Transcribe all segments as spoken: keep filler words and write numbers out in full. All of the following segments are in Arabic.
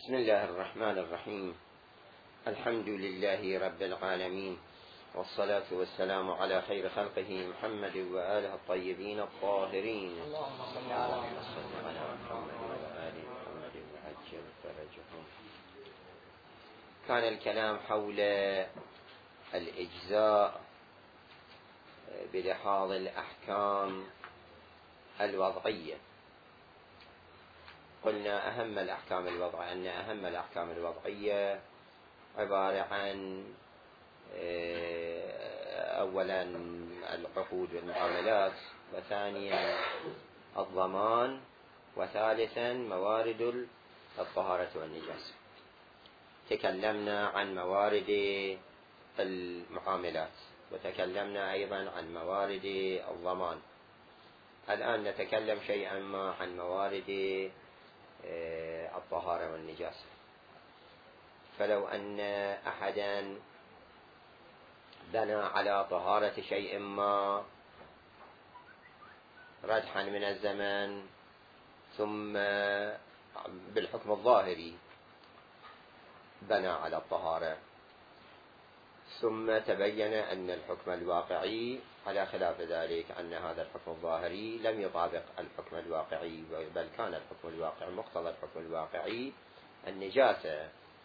بسم الله الرحمن الرحيم. الحمد لله رب العالمين، والصلاة والسلام على خير خلقه محمد وآله الطيبين الطاهرين. اللهم صل على محمد وآل محمد وعجل فرجهم. كان الكلام حول الإجزاء بلحاظ الأحكام الوضعية. قلنا أهم الأحكام الوضعية أن أهم الأحكام الوضعية عبارة عن أولا العقود والمعاملات، وثانيا الضمان، وثالثا موارد الطهارة والنجاسة. تكلمنا عن موارد المعاملات، وتكلمنا أيضا عن موارد الضمان. الآن نتكلم شيئا ما عن موارد الطهارة والنجاسة. فلو أن أحدا بنى على طهارة شيء ما ردحا من الزمن، ثم بالحكم الظاهري بنى على الطهارة، ثم تبين أن الحكم الواقعي على خلاف ذلك، أن هذا الحكم الظاهري لم يطابق الحكم الواقعي، بل كان الحكم الواقعي مقتضى الحكم الواقعي النجاسة،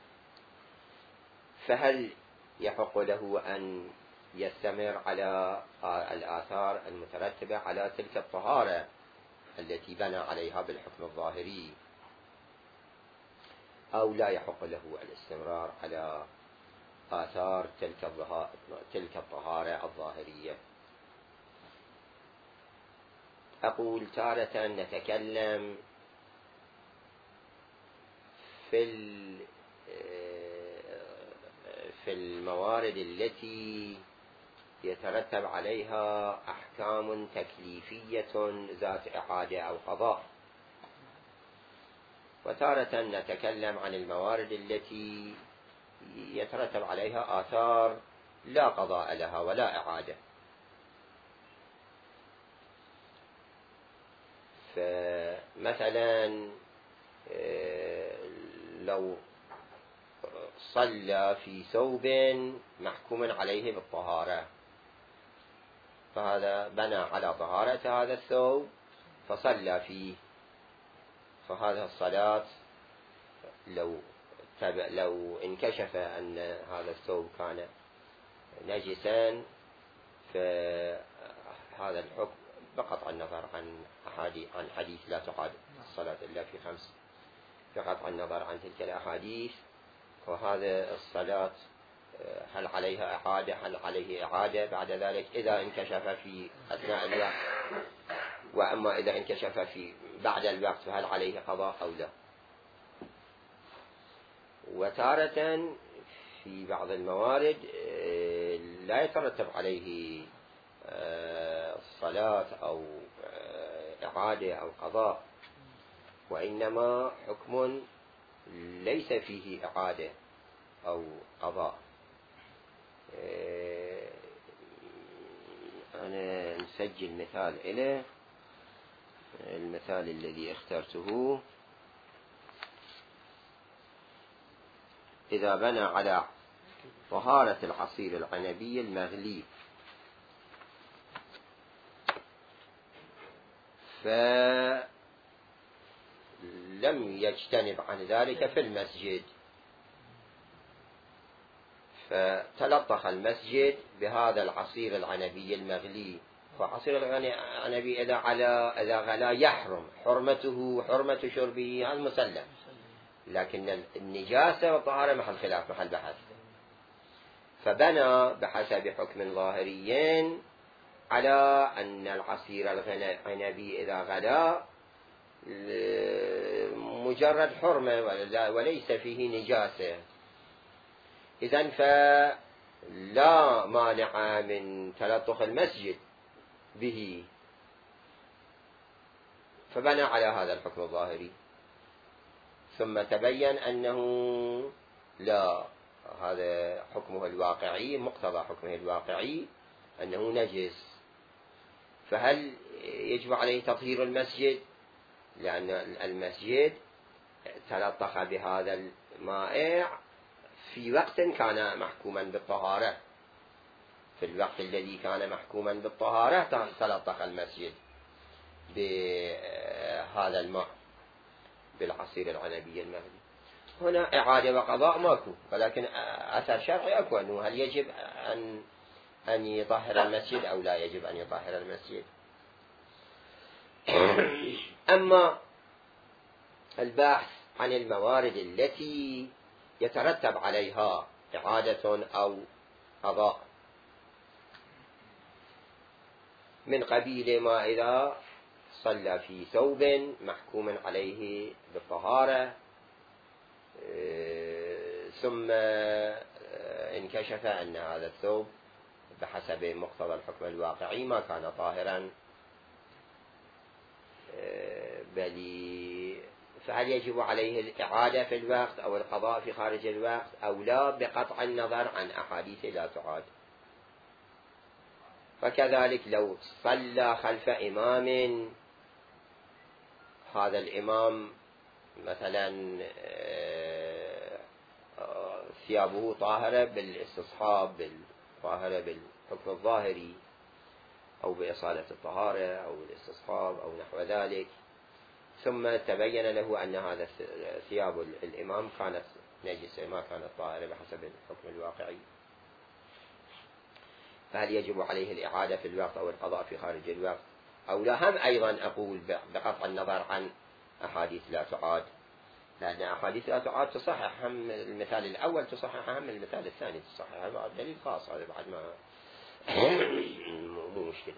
فهل يحق له أن يستمر على الآثار المترتبة على تلك الطهارة التي بنى عليها بالحكم الظاهري، أو لا يحق له الاستمرار على آثار تلك تلك الطهارة الظاهرية؟ أقول تارة نتكلم في في الموارد التي يترتب عليها أحكام تكليفية ذات إعادة أو قضاء، وتارة نتكلم عن الموارد التي يترتب عليها آثار لا قضاء لها ولا إعادة. فمثلا لو صلى في ثوب محكوم عليه بالطهارة، فهذا بنى على طهارة هذا الثوب فصلى فيه، فهذه الصلاة لو لو انكشف أن هذا الثوب كان نجسا، فهذا الحكم بقطع النظر عن أحاديث عن حديث لا تقاد الصلاة إلا في خمس، بقطع النظر عن تلك الأحاديث، وهذا الصلاة هل عليها إعادة هل عليه إعادة بعد ذلك إذا انكشف في أثناء الوقت، وأما إذا انكشف في بعد الوقت فهل عليه قضاء أو لا. وتارة في بعض الموارد لا يترتب عليه الصلاة أو إعادة أو قضاء، وإنما حكم ليس فيه إعادة أو قضاء. أنا نسجل مثال إليه، المثال الذي اخترته: إذا بنى على طهارة العصير العنبي المغلي فلم يجتنب عن ذلك في المسجد، فتلطخ المسجد بهذا العصير العنبي المغلي، فعصير العنبي إذا على إذا غلا يحرم حرمته حرمة شربه المسلم، لكن النجاسة والطهارة محل خلاف محل بحث. فبنى بحسب حكم ظاهري على أن العصير العنبي إذا غلا مجرد حرمة وليس فيه نجاسة، إذن فلا مانع من تلطخ المسجد به، فبنى على هذا الحكم الظاهري، ثم تبين أنه لا، هذا حكمه الواقعي مقتضى حكمه الواقعي أنه نجس، فهل يجب عليه تطهير المسجد؟ لأن المسجد تلطخ بهذا المائع في وقت كان محكوما بالطهارة، في الوقت الذي كان محكوما بالطهارة تلطخ المسجد بهذا الماء بالعصير العنبي المهدي. هنا إعادة وقضاء ماكو، ولكن أثر شرعي أكو أنه هل يجب أن أن يطهر المسجد أو لا يجب أن يطهر المسجد. أما البحث عن الموارد التي يترتب عليها إعادة أو قضاء من قبيل ما إذا صلى في ثوب محكوم عليه بالطهارة ثم انكشف أن هذا الثوب بحسب مقتضى الحكم الواقعي ما كان طاهرا، بل فهل يجب عليه الإعادة في الوقت أو القضاء في خارج الوقت أو لا، بقطع النظر عن أحاديث لا تعاد. فكذلك لو صلى خلف إمام، هذا الإمام مثلا ثيابه طاهرة بالاستصحاب، بالطاهرة بالحكم الظاهري أو بإصالة الطهارة أو الاستصحاب أو نحو ذلك، ثم تبين له أن هذا ثياب الإمام كانت نجسة ما كانت طاهرة بحسب الحكم الواقعي، فهل يجب عليه الإعادة في الوقت أو القضاء في خارج الوقت أو لا؟ هم أيضا أقول بقطع النظر عن أحاديث لا تعاد، لأن أحاديث لا تعاد تصحح هم المثال الأول تصحح هم المثال الثاني تصحح، هذا دليل خاص، هذا بعد ما مو مشكلة.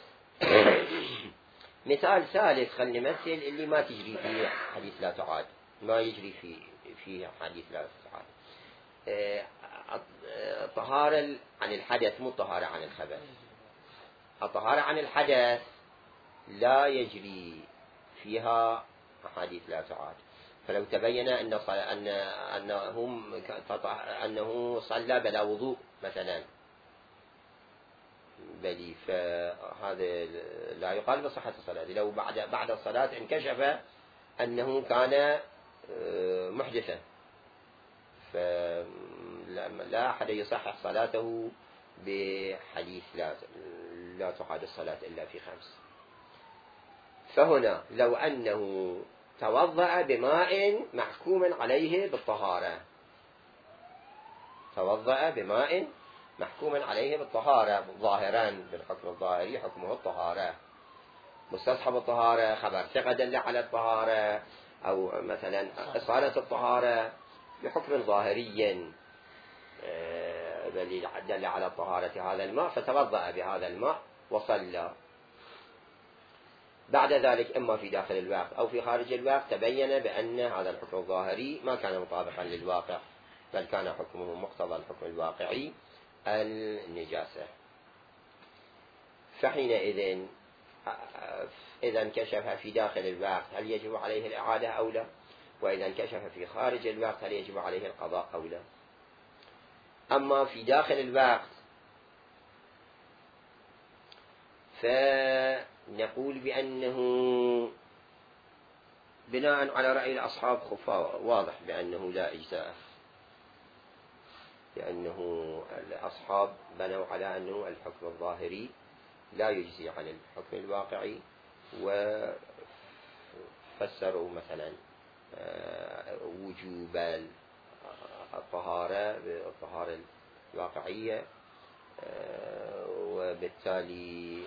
مثال ثالث خلينا نمثل اللي ما تجري فيه حديث لا تعاد، ما يجري فيه فيه حديث لا تعاد. الطهارة عن الحدث مو الطهارة عن الخبث. الطهارة عن الحدث لا يجري فيها أحاديث لا تعاد، فلو تبين أن أن أنه أنه صلى بلا وضوء مثلا، بل فهذا لا يقال بصحة الصلاة. لو بعد بعد الصلاة انكشف أنه كان محدثا، فلا أحد يصحح صلاته بحديث لا لا تعاد الصلاة إلا في خمس. فهنا لو أنه توضأ بماء محكوم عليه بالطهارة، توضأ بماء محكوم عليه بالطهارة ظاهرا بالحكم الظاهري حكمه الطهارة، مستصحب الطهارة، خبر ثقة دل على الطهارة، أو مثلا إصالة الطهارة بحكم ظاهري بل دل على طهارة هذا الماء، فتوضأ بهذا الماء وصلى. بعد ذلك إما في داخل الوقت أو في خارج الوقت تبين بأن هذا الحكم الظاهري ما كان مطابقا للواقع، بل كان حكمه مقتضى الحكم الواقعي النجاسة. فحينئذ إذا انكشف في داخل الوقت هل يجب عليه الإعادة أو لا؟ وإذا انكشف في خارج الوقت هل يجب عليه القضاء أو لا؟ أما في داخل الوقت فنقول بأنه بناء على رأي الأصحاب خفاء واضح بأنه لا إجزاء، لأنه الأصحاب بنوا على أنه الحكم الظاهري لا يجزي عن الحكم الواقعي، وفسروا مثلا وجوب الطهارة بالطهارة الواقعية، وبالتالي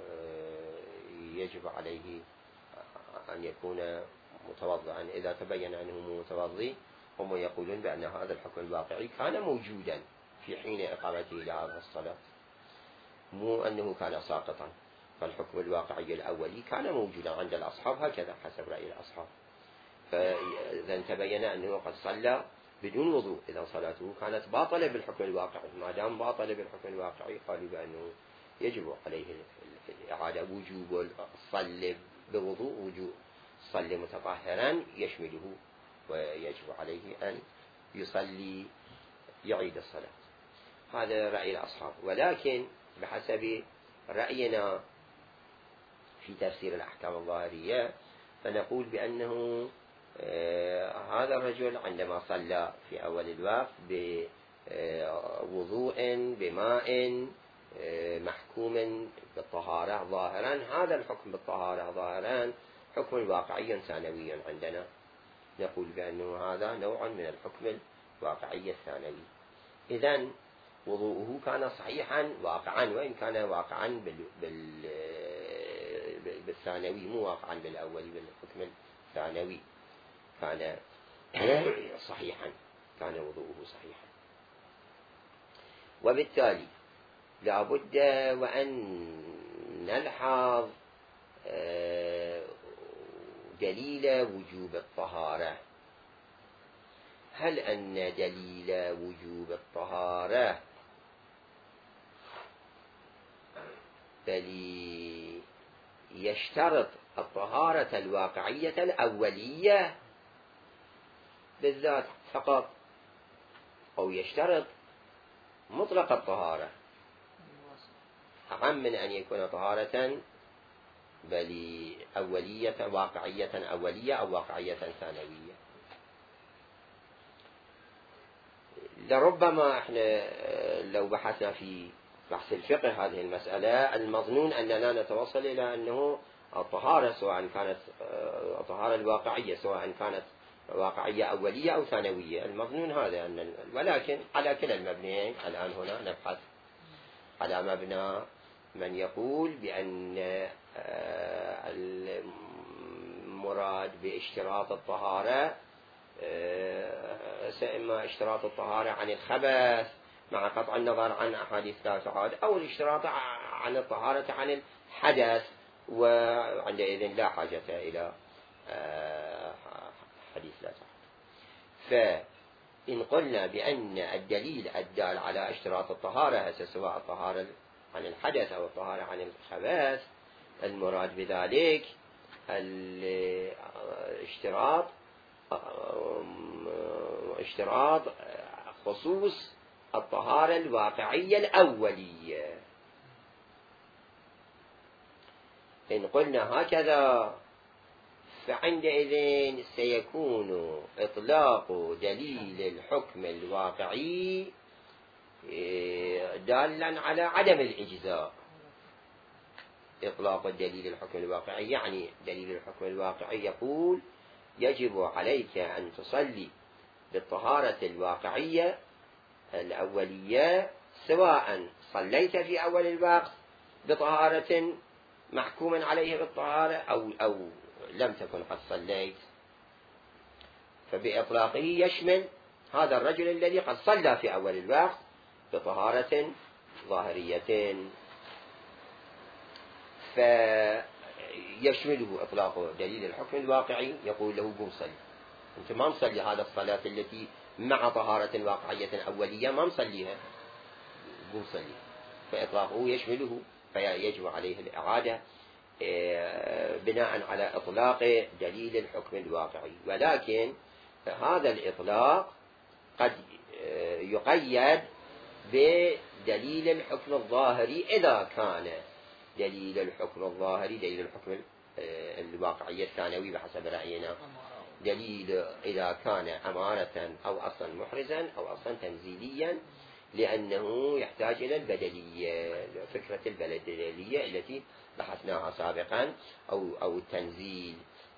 يجب عليه أن يكون متوضئا إذا تبين أنه متوضئ. هم يقولون بأن هذا الحكم الواقعي كان موجودا في حين إقامته لهذه الصلاة، مو أنه كان ساقطا، فالحكم الواقعي الأولي كان موجودا عند الأصحاب هكذا حسب رأي الأصحاب. فإذا تبين أنه قد صلى بدون وضوء إذا صلاته كانت باطلة بالحكم الواقعي، ما دام باطلة بالحكم الواقعي قالوا بأنه يجب عليه الإعادة. وجوب الصلاة بوضوء وجوب صلى متطهرا يشمله، ويجب عليه أن يصلي يعيد الصلاة. هذا رأي الأصحاب. ولكن بحسب رأينا في تفسير الأحكام الظاهرية فنقول بأنه هذا الرجل عندما صلى في أول الوقت بوضوء بماء محكوم بالطهارة ظاهرا، هذا الحكم بالطهارة ظاهرا حكم واقعي ثانوي عندنا، نقول بأنه هذا نوع من الحكم الواقعي الثانوي. إذن وضوءه كان صحيحا واقعا، وإن كان واقعا بال... بال... بالثانوي، مو واقعا بالأولي، بالحكم الثانوي كان صحيحا، كان وضوءه صحيحا. وبالتالي لا بد وأن نلحظ دليل وجوب الطهارة. هل أن دليل وجوب الطهارة بل يشترط الطهارة الواقعية الأولية بالذات فقط، أو يشترط مطلق الطهارة أعم من أن يكون طهارة بل أولية واقعية أولية أو واقعية ثانوية؟ لربما احنا لو بحثنا في بحث الفقه هذه المسألة، المظنون أننا نتوصل إلى أنه الطهارة سواء كانت الطهارة الواقعية سواء كانت واقعية أولية أو ثانوية، المظنون هذا أن، ولكن على كلا المبنيين الآن هنا نبحث على مبنى من يقول بأن المراد باشتراط الطهارة إما اشتراط الطهارة عن الخبث مع قطع النظر عن أحاديث لا تعاد، أو الاشتراط عن الطهارة عن الحدث، وعندئذ لا حاجة إلى حديث لا تعاد. فإن قلنا بأن الدليل الدال على اشتراط الطهارة سواء الطهارة عن الحدث أو الطهارة عن الخبث، المراد بذلك الاشتراط اشتراط خصوص الطهارة الواقعية الأولية. إن قلنا هكذا فعندئذ سيكون إطلاق دليل الحكم الواقعي دالا على عدم الإجزاء. إطلاق الدليل الحكم الواقعي يعني دليل الحكم الواقعي يقول يجب عليك أن تصلي بالطهارة الواقعية الأولية سواء صليت في أول الوقت بطهارة محكوم عليه بالطهارة أو, أو لم تكن قد صليت. فبإطلاقه يشمل هذا الرجل الذي قد صلى في أول الوقت بطهارة ظاهرية، فيشمله إطلاق دليل الحكم الواقعي، يقول له قم صلي، أنت ما مصلي هذا الصلاة التي مع طهارة واقعية أولية ما مصليها، قم صلي. فإطلاقه يشمله، فيجب عليه الإعادة بناء على إطلاق دليل الحكم الواقعي. ولكن هذا الإطلاق قد يقيد بدليل الحكم الظاهري إذا كان دليل الحكم الظاهري دليل الحكم الواقعي الثانوي بحسب رأينا دليل إذا كان أمارة أو أصلا محرزا أو أصلا تنزيليا، لأنه يحتاج إلى البدلية، فكرة البدلية التي بحثناها سابقا أو, أو التنزيل.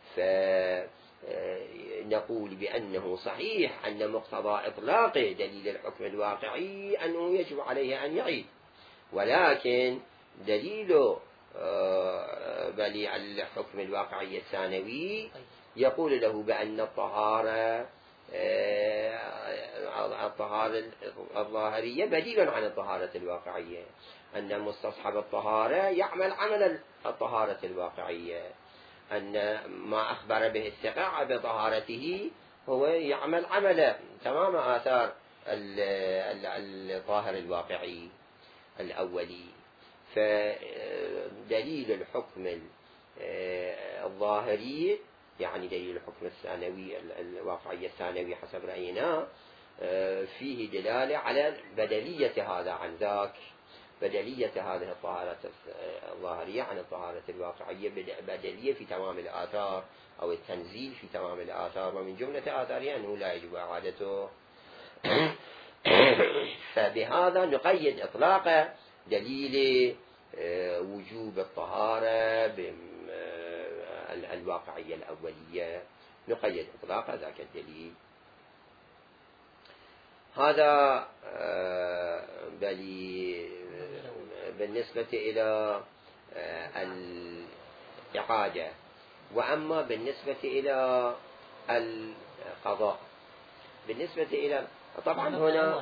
فنقول بأنه صحيح أن مقتضى إطلاق دليل الحكم الواقعي أنه يجب عليه أن يعيد، ولكن دليل بل الحكم الواقعي الثانوي يقول له بأن الطهارة الطهارة الظاهرية بديل عن الطهارة الواقعية، أن مستصحب الطهارة يعمل عمل الطهارة الواقعية، أن ما أخبر به الثقة بطهارته هو يعمل عمل تمام آثار الطاهر الواقعي الأولي. فدليل الحكم الظاهري يعني دليل الحكم الثانوي الواقعي الثانوي حسب رأينا فيه دلالة على بدلية هذا عن ذاك، بدلية هذه الطهارة الظاهرية عن الطهارة الواقعية بدلية في تمام الآثار أو التنزيل في تمام الآثار، ومن جملة آثاره أنه لا يجب إعادته. فبهذا نقيد إطلاق دليل وجوب الطهارة بالواقعية الأولية، نقيد إطلاق ذاك الدليل. هذا بالنسبة إلى الإعادة. وأما بالنسبة إلى القضاء، بالنسبة إلى طبعا هنا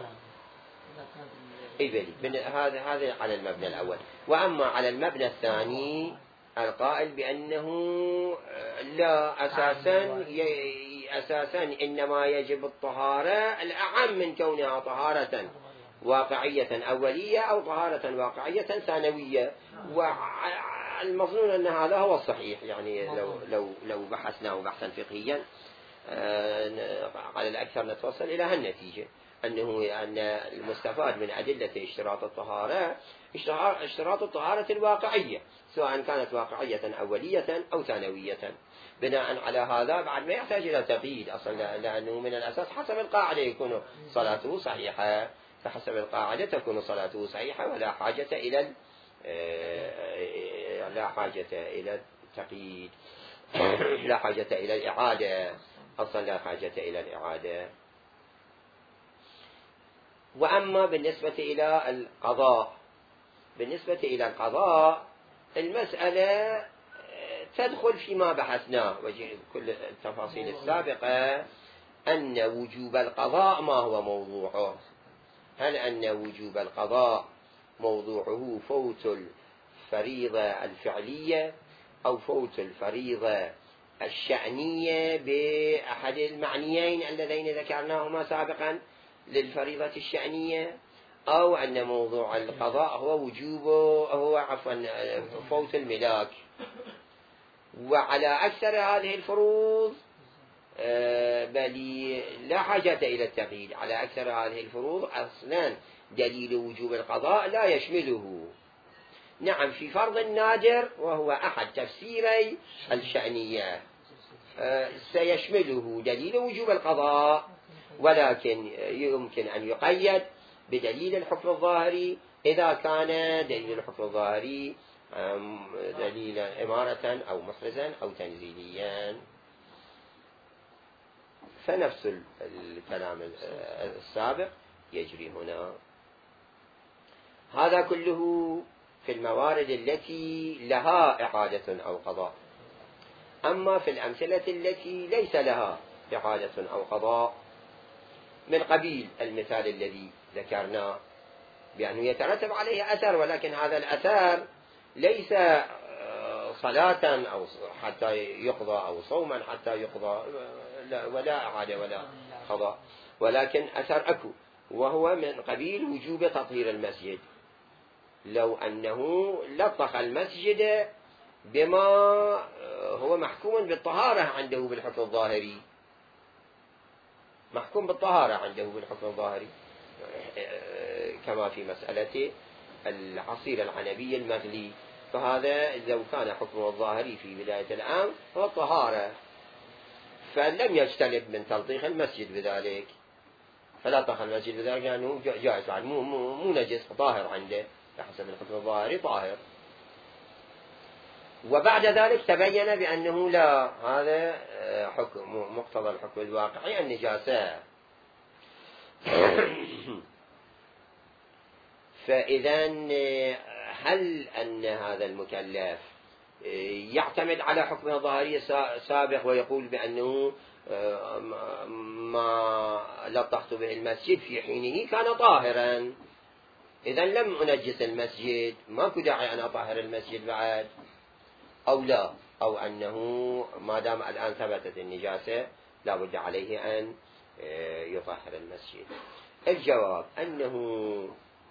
إيه هذا هذا على المبنى الأول. وأما على المبنى الثاني القائل بأنه لا أساسا أساسا إنما يجب الطهارة الأعم من كونها طهارة واقعية أولية أو طهارة واقعية ثانوية، والمظنون أن هذا هو الصحيح. يعني لو لو لو بحثناه بحثا فقهيا على الأكثر نتوصل إلى هالنتيجة، أنه أن المستفاد من أدلة اشتراط الطهارة اشتراط الطهارة الواقعية، سواء كانت واقعية أولية أو ثانوية. بناء على هذا بعد ما يحتاج إلى تقييد أصلا، لأنه من الأساس حسب القاعدة يكون صلاته صحيحة، فحسب القاعدة تكون صلاته صحيحة ولا حاجة إلى لا حاجة إلى التقييد، لا حاجة إلى الإعادة، أصلا لا حاجة إلى الإعادة. وأما بالنسبة إلى القضاء، بالنسبة إلى القضاء المسألة تدخل فيما بحثناه كل التفاصيل السابقة، أن وجوب القضاء ما هو موضوعه. هل أن وجوب القضاء موضوعه فوت الفريضة الفعلية أو فوت الفريضة الشأنية بأحد المعنيين اللذين ذكرناهما سابقا للفريضة الشأنية، أو أن موضوع القضاء هو وجوبه هو عفوا فوت الملاك. وعلى أكثر هذه الفروض بل لا حاجة إلى التقييد، على أكثر هذه الفروض أصلا دليل وجوب القضاء لا يشمله. نعم في فرض نادر وهو أحد تفسيري الشأنية سيشمله دليل وجوب القضاء، ولكن يمكن أن يقيد بدليل الحكم الظاهري إذا كان دليل الحكم الظاهري دليلا إمارة أو محرزا أو تنزيليا. فنفس الكلام السابق يجري هنا. هذا كله في الموارد التي لها إعادة أو قضاء. أما في الأمثلة التي ليس لها إعادة أو قضاء، من قبيل المثال الذي ذكرناه بأنه يترتب عليه أثر، ولكن هذا الأثر ليس صلاة أو حتى يقضى أو صوما حتى يقضى ولا إعادة ولا قضاء، ولكن أثر أكو، وهو من قبيل وجوب تطهير المسجد. لو أنه لطخ المسجد بما هو محكوم بالطهارة عنده بالحكم الظاهري، محكوم بالطهارة عنده بالحكم الظاهري، كما في مسألة العصير العنبي المغلي، فهذا لو كان حكمه الظاهري في بداية الأمر هو الطهارة، فلم يجتنب من تلطيخ المسجد بذلك، فلا طخ المسجد بذلك لأنه يعني جائز، مو, مو, مو نجس، طاهر عنده بحسب الحكم الظاهري طاهر. وبعد ذلك تبين بأنه لا، هذا حكم مقتضى الحكم الواقعي النجاسة. فإذا هل أن هذا المكلف يعتمد على حكمه الظاهري سابق ويقول بأنه ما لطخت به المسجد في حينه كان طاهرا، إذا لم أنجس المسجد ماكو داعي أن أطهر المسجد بعد، أو لا، أو أنه ما دام الآن ثبتت النجاسة لا بد عليه أن يطهر المسجد؟ الجواب أنه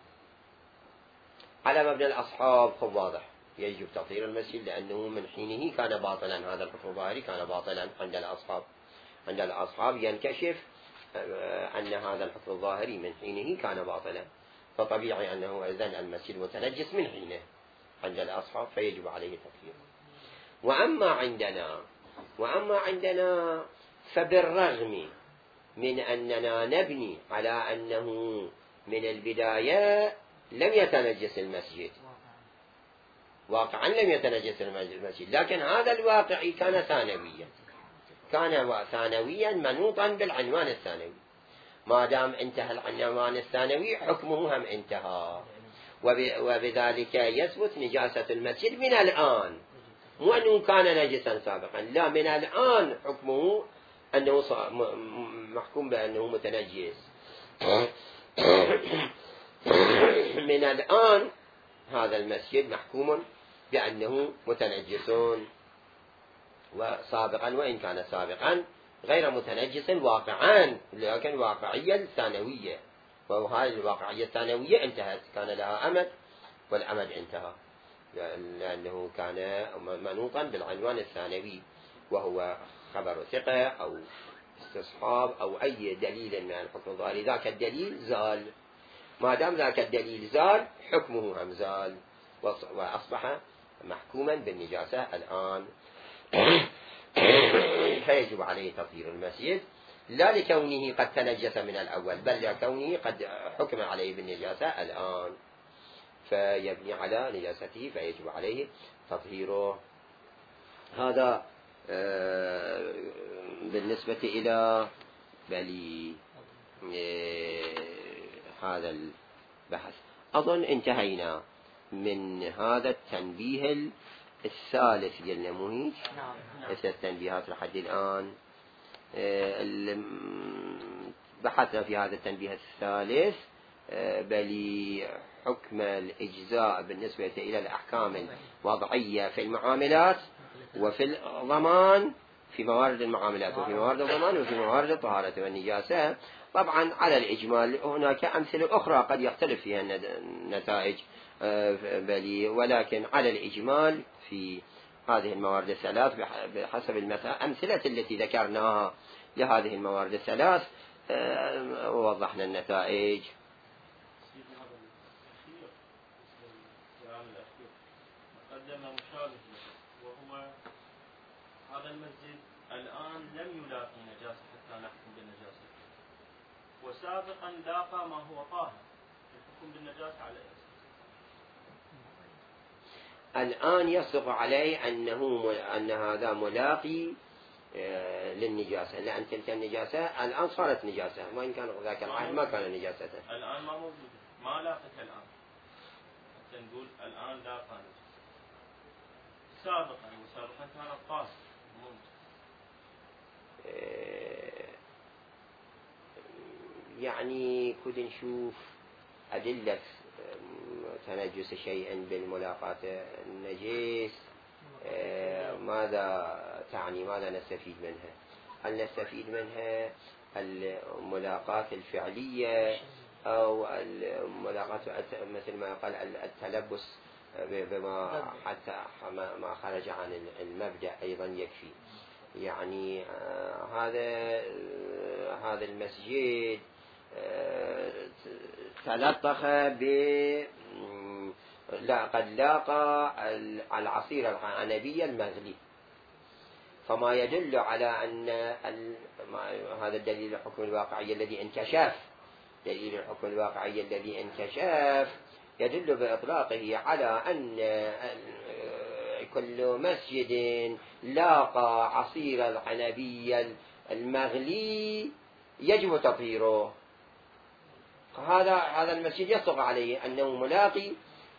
على مبنى الأصحاب خب واضح يجب تطهير المسجد، لأنه من حينه كان باطلا، هذا الحكم الظاهري كان باطلا عند الأصحاب. عند الأصحاب ينكشف أن هذا الحكم الظاهري من حينه كان باطلا. فطبيعي أنه إذن المسجد متنجس من حينه عند الأصحاب، فيجب عليه تطهيره. وأما عندنا وأما عندنا فبالرغم من أننا نبني على أنه من البداية لم يتنجس المسجد، واقعا لم يتنجس المسجد، لكن هذا الواقع كان ثانويا، كان ثانويا منوطا بالعنوان الثانوي. ما دام انتهى العنوان الثانوي حكمه هم انتهى، وبذلك يثبت نجاسة المسجد من الآن، مو أنه كان نجسا سابقا، لا، من الآن حكمه أنه محكوم بأنه متنجس. من الآن هذا المسجد محكوم بأنه متنجس، وسابقا وإن كان سابقا غير متنجس واقعا، لكن واقعية ثانوية، وهذه الواقعية الثانوية انتهت، كان لها أمد والأمد انتهى، لأنه كان منوطا بالعنوان الثانوي، وهو خبر ثقة أو استصحاب أو أي دليل من الحكم الظاهري. ذاك الدليل زال، ما دام ذاك الدليل زال حكمه هم زال، وأصبح محكوما بالنجاسة الآن. فيجب عليه تطهير المسجد، لا لكونه قد تنجس من الأول، بل لكونه قد حكم عليه بالنجاسة الآن، فيبني على نجاسته، فيجب عليه تطهيره. هذا بالنسبة إلى بلي هذا البحث. أظن انتهينا من هذا التنبيه الثالث قلنا مهيج، ليس التنبيهات لحد الآن. بحثنا في هذا التنبيه الثالث بل حكم الإجزاء بالنسبة إلى الأحكام الوضعية في المعاملات وفي الضمان، في موارد المعاملات وفي موارد الضمان وفي موارد الطهارة والنجاسة. طبعا على الإجمال هناك أمثلة أخرى قد يختلف فيها النتائج بل، ولكن على الإجمال في هذه الموارد الثلاث بحسب الأمثلة التي ذكرناها لهذه الموارد الثلاث ووضحنا النتائج. قدم مشابه وهو هذا المسجد الآن لم يلاقي نجاسة حتى نحكم بالنجاسة، وسابقا لاقى ما هو طاهر الحكم بالنجاسة على أساس. الآن يصدق عليه أنه أن هذا ملاقي للنجاسة، لأن تلك النجاسة الآن صارت نجاسة، وإن كان ذاك العهد ما كان نجاسة. الآن ما موجود، ما لاقت الآن، حتى نقول الآن لاقى نجاسة. سابقا وسابقا كان الطاهر يعني كود نشوف أدلة تنجس شيء بالملاقاة النجيس ماذا تعني، ماذا نستفيد منها؟ هل نستفيد منها الملاقاة الفعلية أو الملاقاة مثل ما قال التلبس بما حتى ما خرج عن المبدأ أيضا يكفي؟ يعني هذا هذا المسجد تلطخ ب لا قد لاقى العصير العنبي المغلي، فما يدل على أن هذا الدليل الحكم الواقعي الذي انكشف، دليل الحكم الواقعي الذي انكشف يدل بإطلاقه على أن كل مسجد لاقى عصير العنبي المغلي يجب تطهيره. هذا هذا المسجد يصدق عليه أنه ملاقي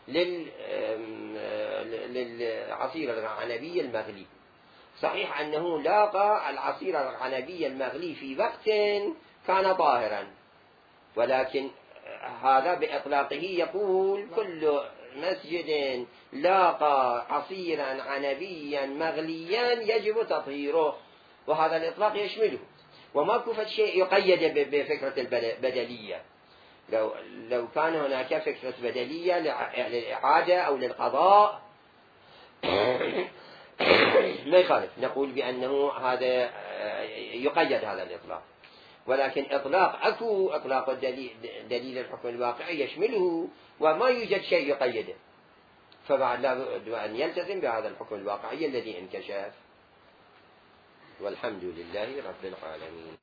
للعصير العنبي المغلي. صحيح أنه لاقى العصير العنبي المغلي في وقت كان طاهرا، ولكن هذا بإطلاقه يقول كل مسجد لاقى عصيرا عنبيا مغليا يجب تطهيره، وهذا الإطلاق يشمله، وما كفت شيء يقيد بفكرة البدلية. لو لو كان هناك فكرة بدلية للإعادة أو للقضاء ما يخالف، نقول بأنه هذا يقيد هذا الإطلاق. ولكن إطلاق عفو إطلاق الدليل دليل الحكم الواقعي يشمله وما يوجد شيء يقيده، فبعد لا بد أن يلتزم بهذا الحكم الواقعي الذي انكشف. والحمد لله رب العالمين.